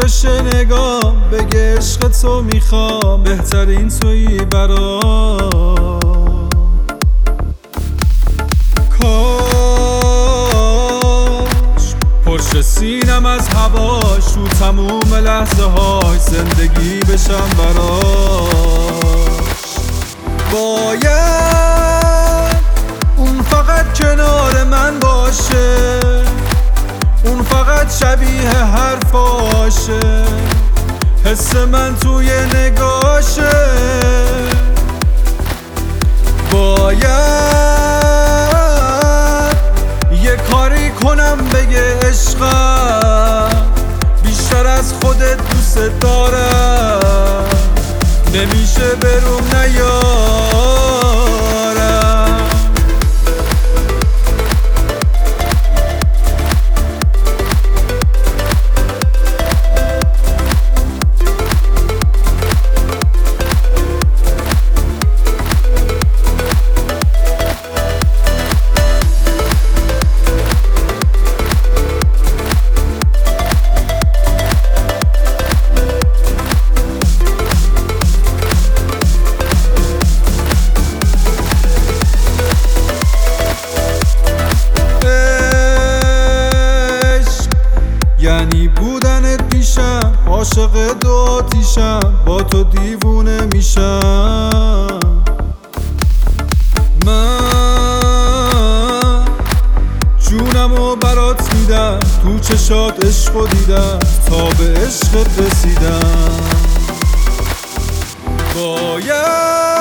بشه نگام بگه عشق تو میخوام، بهترین تویی برام. کاش پرش سینم از هواش تو تموم لحظه های زندگی بشم براش. باید اون فقط کنار من باشه، اون فقط شبیه حرفاشه، حس من توی نگاشه. باید یه کاری کنم بگه عشقم، بیشتر از خودت دوست دارم، نمیشه بروم نیارم. یعنی بودنت پیشم، عاشق دو آتیشم، با تو دیوونه میشم. من جونمو برات میدم، تو چشات عشقو دیدم، تا به عشقت رسیدم. باید